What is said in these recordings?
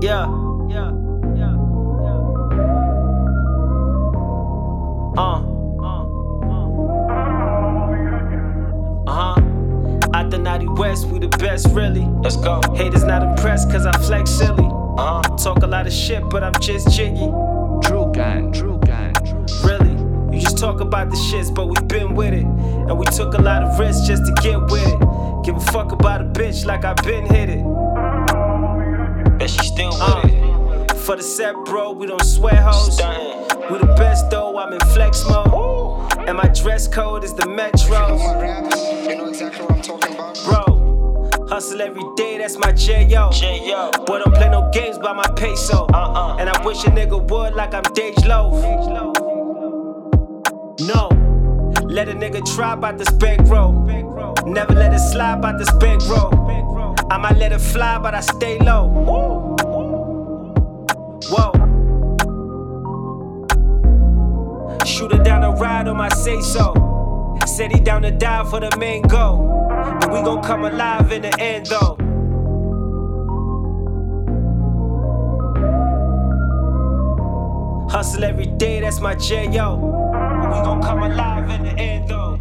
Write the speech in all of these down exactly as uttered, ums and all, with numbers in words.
Yeah, yeah, yeah, yeah. Uh, uh, uh. Uh-huh. Out the Naughty West, we the best, really. Let's go. Haters not impressed, cause I flex silly. Uh-huh. Talk a lot of shit, but I'm just jiggy. True gang, true gang, true. Really? You just talk about the shits, but we been with it. And we took a lot of risks just to get with it. Give a fuck about a bitch like I been hit it. Bet she still with Uh, it. For the set, bro, we don't swear hoes. Stuntin'. We the best though, I'm in flex mode. And my dress code is the Metro. You know exactly what I'm talking about. Bro, hustle every day, that's my J O. J O. Boy, don't play no games by my peso. Uh-uh. And I wish a nigga would like I'm Dej Loaf. No, let a nigga try about this bankroll. Never let it slide about this bankroll. I might let it fly, but I stay low. Whoa. Shooter down the ride on my say so. Said he down to die for the main goal. But we gon' come alive in the end though. Hustle every day, that's my J O. But we gon' come alive in the end though.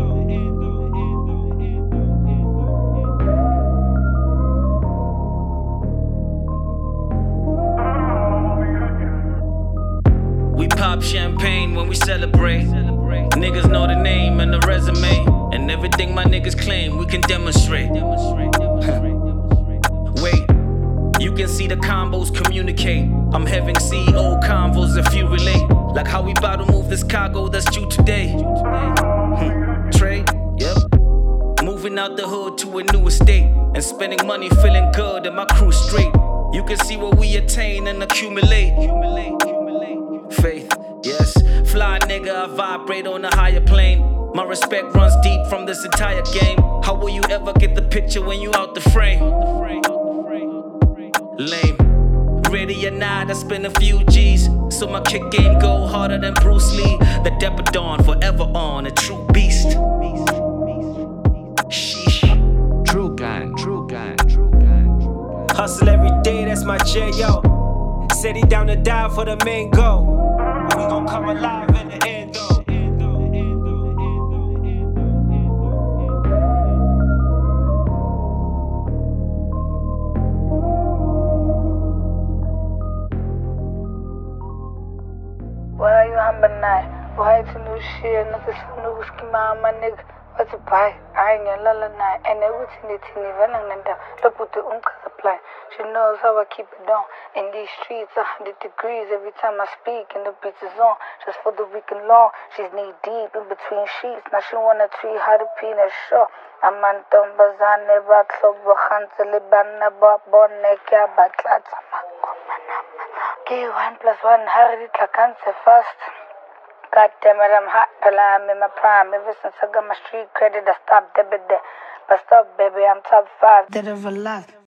We pop champagne when we celebrate. Niggas know the name and the resume. And everything my niggas claim, we can demonstrate. Wait, you can see the combos communicate. I'm having C E O convos if you relate. Like how we bout to move this cargo that's due today. Hmm. Trade, yep. Moving out the hood to a new estate. And spending money feeling good and my crew straight. You can see what we attain and accumulate. Faith, yes. Fly nigga, I vibrate on a higher plane. My respect runs deep from this entire game. How will you ever get the picture when you out the frame? Lame. Ready or not, I spend a few G's. So my kick game go harder than Bruce Lee. The Dapper Dawn, forever on, a true beast. Sheesh. True gang, true gang, true gang. Hustle every day, that's my J O. Said he down to die for the main goal. But we gon' come alive in the end though. Why you humble now? Why to new shit? Nothing so new schema, my nigga. What's a pie? I ain't a lala night. And it was in the teeny running and down. Look what the uncle supply. She knows how I keep it down. In these streets, a hundred degrees every time I speak. And the beats is on. Just for the weekend long. She's knee deep in between sheets. Now she wanna treat how to peanut show. I'm on Tombazane, Batlo, Bohansele, Banaba, Boneka, Batlata. Okay, one plus one, hurry, cancer fast. God damn it, I'm hot, but I'm in my prime. Ever since I got my street credit, I stopped debit there. But stop, baby, I'm top five. Did it for life.